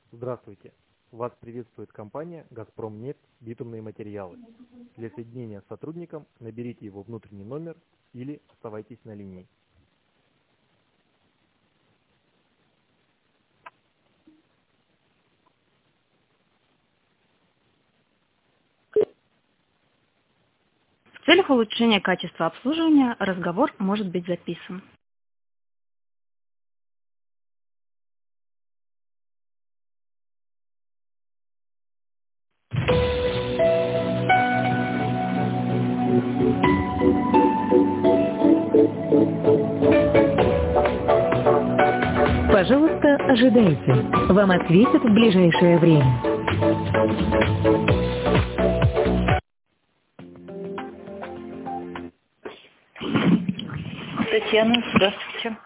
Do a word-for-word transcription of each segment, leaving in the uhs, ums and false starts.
Здравствуйте! Вас приветствует компания «Газпромнефть. Битумные материалы». Для соединения с сотрудником наберите его внутренний номер или оставайтесь на линии. В целях улучшения качества обслуживания разговор может быть записан. Пожалуйста, ожидайте. Вам ответят в ближайшее время. Татьяна, здравствуйте.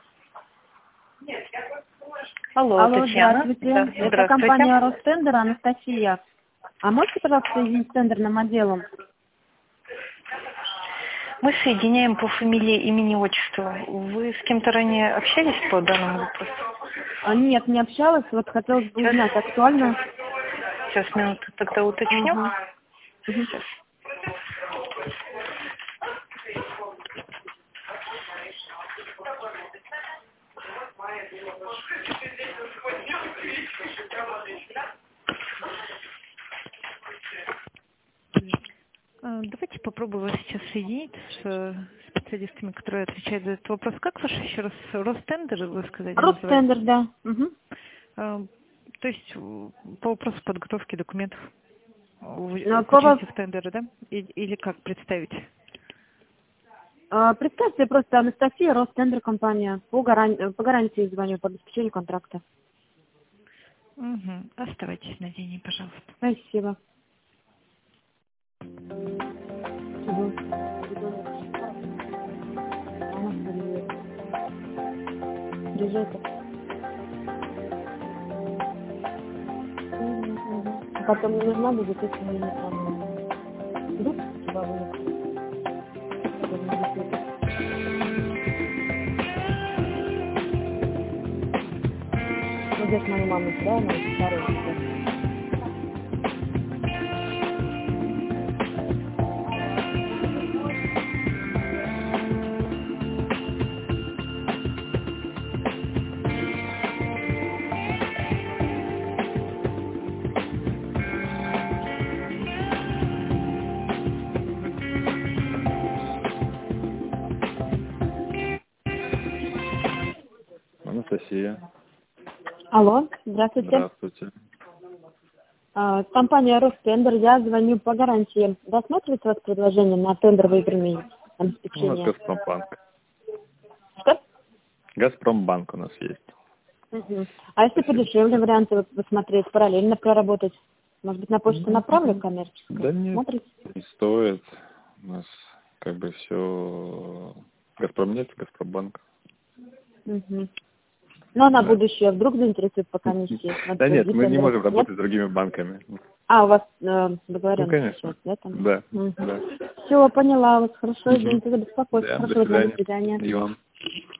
Алло, Алло, Татьяна. здравствуйте. Да, Это здравствуйте. компания Ростендер, Анастасия. А можете, пожалуйста, соединить с тендерным отделом? Мы соединяем по фамилии, имени, отчеству. Вы с кем-то ранее общались по данному вопросу? А, нет, не общалась. Вот хотелось бы Сейчас. узнать, актуально. Сейчас, минуту, тогда уточню. Угу. Угу. Сейчас. Давайте попробую вас сейчас соединить с э, специалистами, которые отвечают за этот вопрос. Как ваш еще раз Ростендер, вы сказали? Ростендер, да. Угу. А, то есть э, по вопросу подготовки документов вы Ну, участие по- в тендере, да? Или, или как представить? А, представьте, просто Анастасия, Ростендер компания. По, гаран... по гарантии звоню, по обеспечению контракта. Угу. Оставайтесь на линии, пожалуйста. Спасибо. А потом не нужна будет, если мне не нужна. Идут бабы? Вот здесь мою маму, да, она старая. Анастасия. Алло, здравствуйте. Здравствуйте. А, компания Ростендер, я звоню по гарантии. Рассматривается у вас предложение на тендер выигранный У нас обеспечение? Газпромбанк. Что? Газпромбанк у нас есть. Угу. А если подешевле варианты вот посмотреть, параллельно проработать? Может быть, на почту направлю коммерческую? Да нет, Смотрите? не стоит. У нас как бы все Газпромнефть, Газпромбанк. Угу. Ну, а на Да. будущее вдруг заинтересует по комиссии? Вот Да нет, другие мы не тендеры. можем Нет? работать с другими банками. А, у вас э, Ну, договоренность конечно. сейчас, да? Там? Да, Угу. да. Все, поняла вас. Хорошо, Мгм. извините за беспокойство. Да, до Хорошего дня, до свидания. свидания. И вам.